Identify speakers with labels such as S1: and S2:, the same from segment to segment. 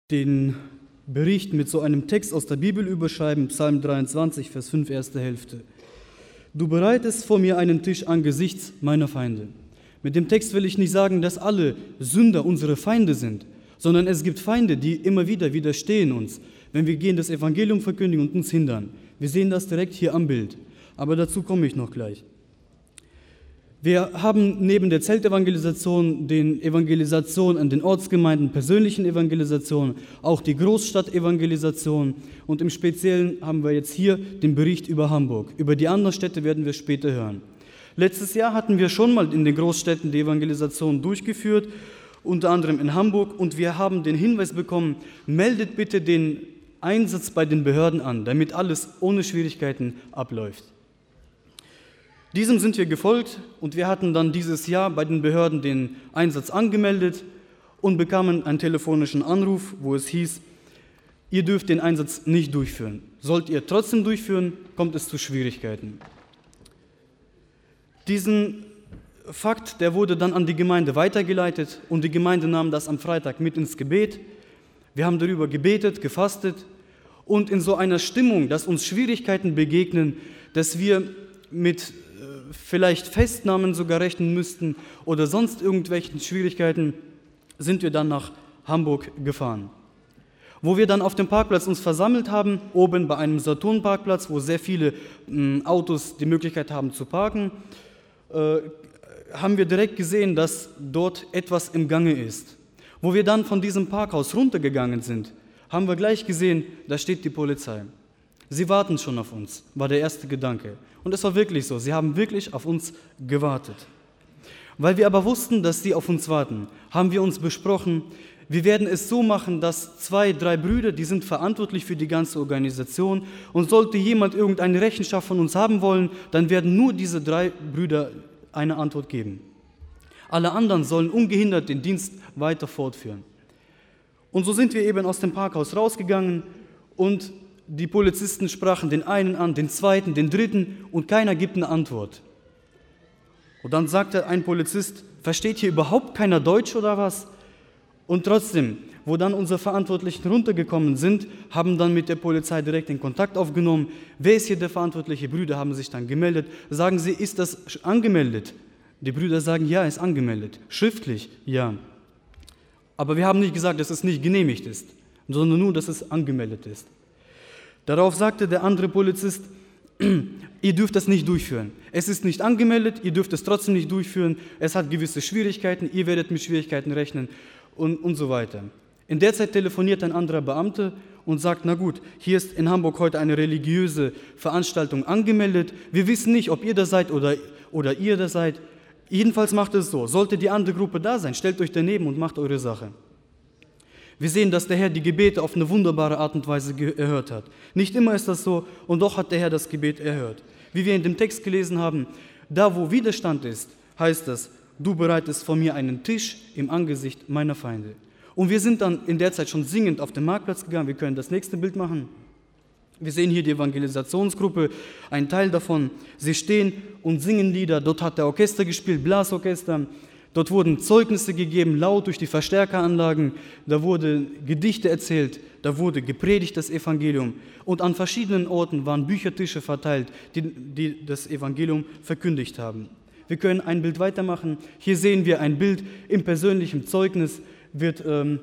S1: den Bericht mit so einem Text aus der Bibel überschreiben, Psalm 23, Vers 5, erste Hälfte. Du bereitest vor mir einen Tisch angesichts meiner Feinde. Mit dem Text will ich nicht sagen, dass alle Sünder unsere Feinde sind, sondern es gibt Feinde, die immer wieder widerstehen uns, wenn wir gehen das Evangelium verkündigen und uns hindern. Wir sehen das direkt hier am Bild, aber dazu komme ich noch gleich. Wir haben neben der Zeltevangelisation, den Evangelisationen an den Ortsgemeinden, persönlichen Evangelisationen, auch die Großstadt-Evangelisation und im Speziellen haben wir jetzt hier den Bericht über Hamburg. Über die anderen Städte werden wir später hören. Letztes Jahr hatten wir schon mal in den Großstädten die Evangelisation durchgeführt, unter anderem in Hamburg, und wir haben den Hinweis bekommen, meldet bitte den Einsatz bei den Behörden an, damit alles ohne Schwierigkeiten abläuft. Diesem sind wir gefolgt und wir hatten dann dieses Jahr bei den Behörden den Einsatz angemeldet und bekamen einen telefonischen Anruf, wo es hieß, ihr dürft den Einsatz nicht durchführen. Sollt ihr trotzdem durchführen, kommt es zu Schwierigkeiten. Diesen Fakt, der wurde dann an die Gemeinde weitergeleitet und die Gemeinde nahm das am Freitag mit ins Gebet. Wir haben darüber gebetet, gefastet und in so einer Stimmung, dass uns Schwierigkeiten begegnen, dass wir mit vielleicht Festnahmen sogar rechnen müssten oder sonst irgendwelchen Schwierigkeiten, sind wir dann nach Hamburg gefahren. Wo wir dann auf dem Parkplatz uns versammelt haben, oben bei einem Saturn-Parkplatz, wo sehr viele Autos die Möglichkeit haben zu parken, haben wir direkt gesehen, dass dort etwas im Gange ist. Wo wir dann von diesem Parkhaus runtergegangen sind, haben wir gleich gesehen, da steht die Polizei. Sie warten schon auf uns, war der erste Gedanke. Und es war wirklich so, sie haben wirklich auf uns gewartet. Weil wir aber wussten, dass sie auf uns warten, haben wir uns besprochen, wir werden es so machen, dass 2, 3 Brüder, die sind verantwortlich für die ganze Organisation, und sollte jemand irgendeine Rechenschaft von uns haben wollen, dann werden nur diese 3 Brüder eine Antwort geben. Alle anderen sollen ungehindert den Dienst weiter fortführen. Und so sind wir eben aus dem Parkhaus rausgegangen und die Polizisten sprachen den einen an, den zweiten, den dritten und keiner gibt eine Antwort. Und dann sagte ein Polizist, versteht hier überhaupt keiner Deutsch oder was? Und trotzdem, wo dann unsere Verantwortlichen runtergekommen sind, haben dann mit der Polizei direkt den Kontakt aufgenommen. Wer ist hier der verantwortliche? Brüder haben sich dann gemeldet. Sagen sie, ist das angemeldet? Die Brüder sagen, ja, ist angemeldet. Schriftlich, ja. Aber wir haben nicht gesagt, dass es nicht genehmigt ist, sondern nur, dass es angemeldet ist. Darauf sagte der andere Polizist, ihr dürft das nicht durchführen. Es ist nicht angemeldet, ihr dürft es trotzdem nicht durchführen. Es hat gewisse Schwierigkeiten, ihr werdet mit Schwierigkeiten rechnen und so weiter. In der Zeit telefoniert ein anderer Beamter und sagt, na gut, hier ist in Hamburg heute eine religiöse Veranstaltung angemeldet. Wir wissen nicht, ob ihr das seid oder ihr das seid. Jedenfalls macht es so, sollte die andere Gruppe da sein, stellt euch daneben und macht eure Sache. Wir sehen, dass der Herr die Gebete auf eine wunderbare Art und Weise erhört hat. Nicht immer ist das so, und doch hat der Herr das Gebet erhört. Wie wir in dem Text gelesen haben, da wo Widerstand ist, heißt es, du bereitest vor mir einen Tisch im Angesicht meiner Feinde. Und wir sind dann in der Zeit schon singend auf den Marktplatz gegangen. Wir können das nächste Bild machen. Wir sehen hier die Evangelisationsgruppe, ein Teil davon. Sie stehen und singen Lieder. Dort hat der Orchester gespielt, Blasorchester. Dort wurden Zeugnisse gegeben, laut durch die Verstärkeranlagen. Da wurden Gedichte erzählt, da wurde gepredigt das Evangelium. Und an verschiedenen Orten waren Büchertische verteilt, die das Evangelium verkündigt haben. Wir können ein Bild weitermachen. Hier sehen wir ein Bild im persönlichen Zeugnis. Der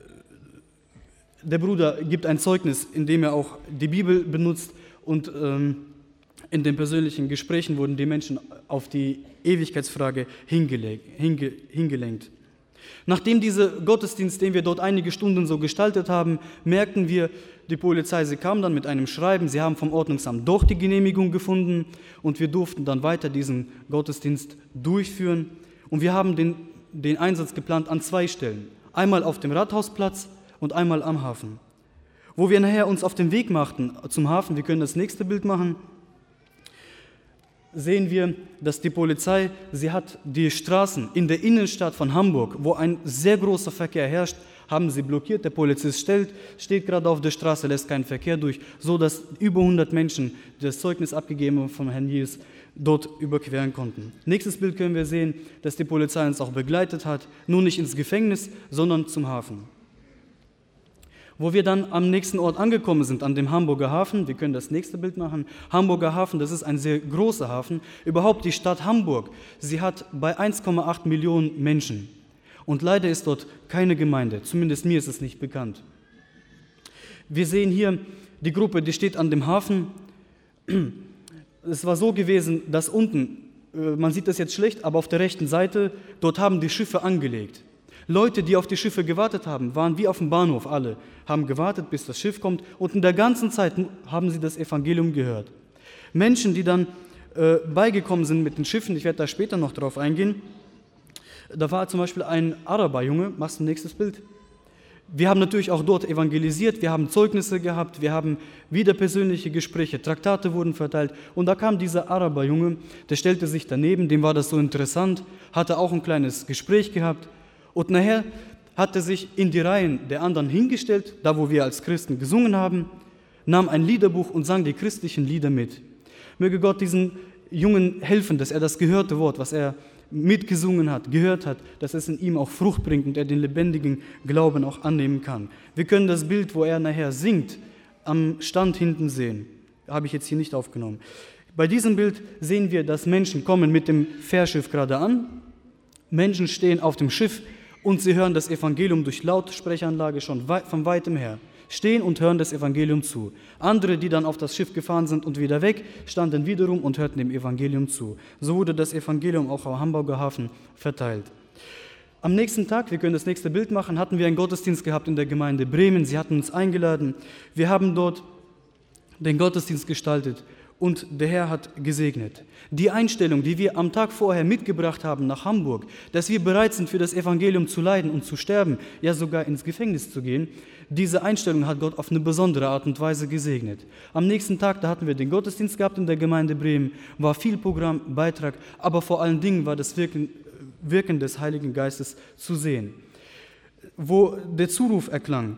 S1: Bruder gibt ein Zeugnis, in dem er auch die Bibel benutzt, und in den persönlichen Gesprächen wurden die Menschen auf die Ewigkeitsfrage hingelenkt. Nachdem dieser Gottesdienst, den wir dort einige Stunden so gestaltet haben, merkten wir, die Polizei, sie kam dann mit einem Schreiben, sie haben vom Ordnungsamt doch die Genehmigung gefunden und wir durften dann weiter diesen Gottesdienst durchführen. Und wir haben den Einsatz geplant an 2 Stellen, einmal auf dem Rathausplatz und einmal am Hafen. Wo wir nachher uns auf den Weg machten zum Hafen, wir können das nächste Bild machen, sehen wir, dass die Polizei, sie hat die Straßen in der Innenstadt von Hamburg, wo ein sehr großer Verkehr herrscht, haben sie blockiert. Der Polizist steht gerade auf der Straße, lässt keinen Verkehr durch, so dass über 100 Menschen, die das Zeugnis abgegeben haben von Herrn Jesus, dort überqueren konnten. Nächstes Bild können wir sehen, dass die Polizei uns auch begleitet hat, nur nicht ins Gefängnis, sondern zum Hafen. Wo wir dann am nächsten Ort angekommen sind, an dem Hamburger Hafen, wir können das nächste Bild machen, Hamburger Hafen, das ist ein sehr großer Hafen, überhaupt die Stadt Hamburg, sie hat bei 1,8 Millionen Menschen und leider ist dort keine Gemeinde, zumindest mir ist es nicht bekannt. Wir sehen hier die Gruppe, die steht an dem Hafen. Es war so gewesen, dass unten, man sieht das jetzt schlecht, aber auf der rechten Seite, dort haben die Schiffe angelegt. Leute, die auf die Schiffe gewartet haben, waren wie auf dem Bahnhof alle, haben gewartet, bis das Schiff kommt und in der ganzen Zeit haben sie das Evangelium gehört. Menschen, die dann beigekommen sind mit den Schiffen, ich werde da später noch drauf eingehen, da war zum Beispiel ein Araberjunge, machst du nächstes Bild? Wir haben natürlich auch dort evangelisiert, wir haben Zeugnisse gehabt, wir haben wieder persönliche Gespräche, Traktate wurden verteilt und da kam dieser Araberjunge, der stellte sich daneben, dem war das so interessant, hatte auch ein kleines Gespräch gehabt. Und nachher hat er sich in die Reihen der anderen hingestellt, da wo wir als Christen gesungen haben, nahm ein Liederbuch und sang die christlichen Lieder mit. Möge Gott diesen Jungen helfen, dass er das gehörte Wort, was er mitgesungen hat, gehört hat, dass es in ihm auch Frucht bringt und er den lebendigen Glauben auch annehmen kann. Wir können das Bild, wo er nachher singt, am Stand hinten sehen. Habe ich jetzt hier nicht aufgenommen. Bei diesem Bild sehen wir, dass Menschen kommen mit dem Fährschiff gerade an. Menschen stehen auf dem Schiff und sie hören das Evangelium durch Lautsprecheranlage schon von weitem her. Stehen und hören das Evangelium zu. Andere, die dann auf das Schiff gefahren sind und wieder weg, standen wiederum und hörten dem Evangelium zu. So wurde das Evangelium auch am Hamburger Hafen verteilt. Am nächsten Tag, wir können das nächste Bild machen, hatten wir einen Gottesdienst gehabt in der Gemeinde Bremen. Sie hatten uns eingeladen. Wir haben dort den Gottesdienst gestaltet. Und der Herr hat gesegnet. Die Einstellung, die wir am Tag vorher mitgebracht haben nach Hamburg, dass wir bereit sind, für das Evangelium zu leiden und zu sterben, ja sogar ins Gefängnis zu gehen, diese Einstellung hat Gott auf eine besondere Art und Weise gesegnet. Am nächsten Tag, da hatten wir den Gottesdienst gehabt in der Gemeinde Bremen, war viel Programm, Beitrag, aber vor allen Dingen war das Wirken des Heiligen Geistes zu sehen. Wo der Zuruf erklang,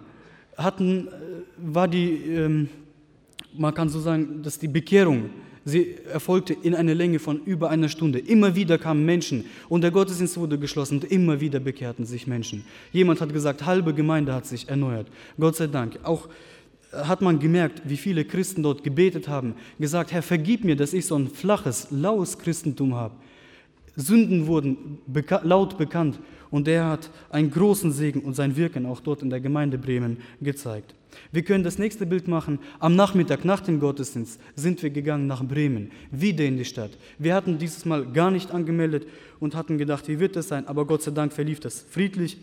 S1: war die... Man kann so sagen, dass die Bekehrung, sie erfolgte in einer Länge von über einer Stunde. Immer wieder kamen Menschen und der Gottesdienst wurde geschlossen und immer wieder bekehrten sich Menschen. Jemand hat gesagt, halbe Gemeinde hat sich erneuert. Gott sei Dank. Auch hat man gemerkt, wie viele Christen dort gebetet haben, gesagt, Herr, vergib mir, dass ich so ein flaches, laues Christentum habe. Sünden wurden laut bekannt und er hat einen großen Segen und sein Wirken auch dort in der Gemeinde Bremen gezeigt. Wir können das nächste Bild machen. Am Nachmittag nach dem Gottesdienst sind wir gegangen nach Bremen, wieder in die Stadt. Wir hatten dieses Mal gar nicht angemeldet und hatten gedacht, wie wird das sein? Aber Gott sei Dank verlief das friedlich.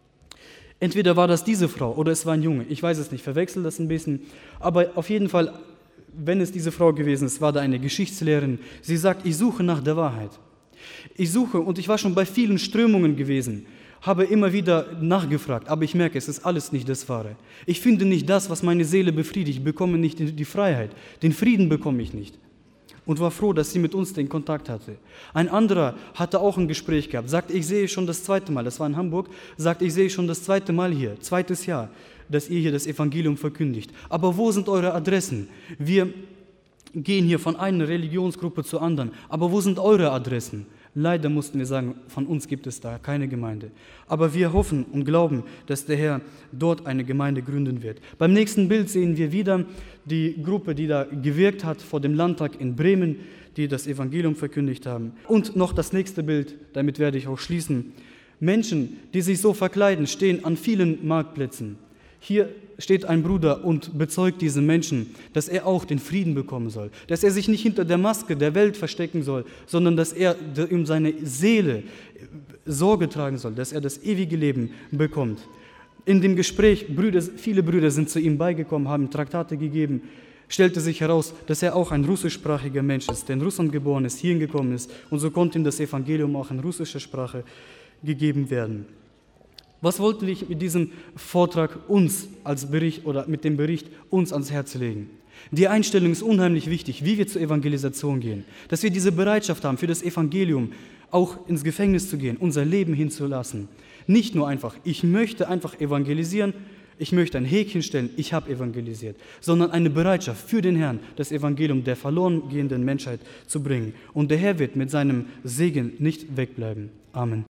S1: Entweder war das diese Frau oder es war ein Junge. Ich weiß es nicht, verwechsel das ein bisschen. Aber auf jeden Fall, wenn es diese Frau gewesen ist, war da eine Geschichtslehrerin. Sie sagt, ich suche nach der Wahrheit. Ich suche und ich war schon bei vielen Strömungen gewesen, habe immer wieder nachgefragt, aber ich merke, es ist alles nicht das Wahre. Ich finde nicht das, was meine Seele befriedigt, ich bekomme nicht die Freiheit, den Frieden bekomme ich nicht. Und war froh, dass sie mit uns den Kontakt hatte. Ein anderer hatte auch ein Gespräch gehabt, sagt, ich sehe schon das zweite Mal, das war in Hamburg, sagt, ich sehe schon das zweite Mal hier, zweites Jahr, dass ihr hier das Evangelium verkündigt. Aber wo sind eure Adressen? Wir gehen hier von einer Religionsgruppe zur anderen, aber wo sind eure Adressen? Leider mussten wir sagen, von uns gibt es da keine Gemeinde. Aber wir hoffen und glauben, dass der Herr dort eine Gemeinde gründen wird. Beim nächsten Bild sehen wir wieder die Gruppe, die da gewirkt hat vor dem Landtag in Bremen, die das Evangelium verkündigt haben. Und noch das nächste Bild, damit werde ich auch schließen. Menschen, die sich so verkleiden, stehen an vielen Marktplätzen. Hier steht ein Bruder und bezeugt diesen Menschen, dass er auch den Frieden bekommen soll, dass er sich nicht hinter der Maske der Welt verstecken soll, sondern dass er um seine Seele Sorge tragen soll, dass er das ewige Leben bekommt. In dem Gespräch, viele Brüder sind zu ihm beigekommen, haben Traktate gegeben, stellte sich heraus, dass er auch ein russischsprachiger Mensch ist, der in Russland geboren ist, hierhin gekommen ist und so konnte ihm das Evangelium auch in russischer Sprache gegeben werden. Was wollten wir mit diesem Vortrag uns als Bericht oder mit dem Bericht uns ans Herz legen? Die Einstellung ist unheimlich wichtig, wie wir zur Evangelisation gehen. Dass wir diese Bereitschaft haben, für das Evangelium auch ins Gefängnis zu gehen, unser Leben hinzulassen. Nicht nur einfach, ich möchte einfach evangelisieren, ich möchte ein Häkchen stellen, ich habe evangelisiert, sondern eine Bereitschaft für den Herrn, das Evangelium der verloren gehenden Menschheit zu bringen. Und der Herr wird mit seinem Segen nicht wegbleiben. Amen.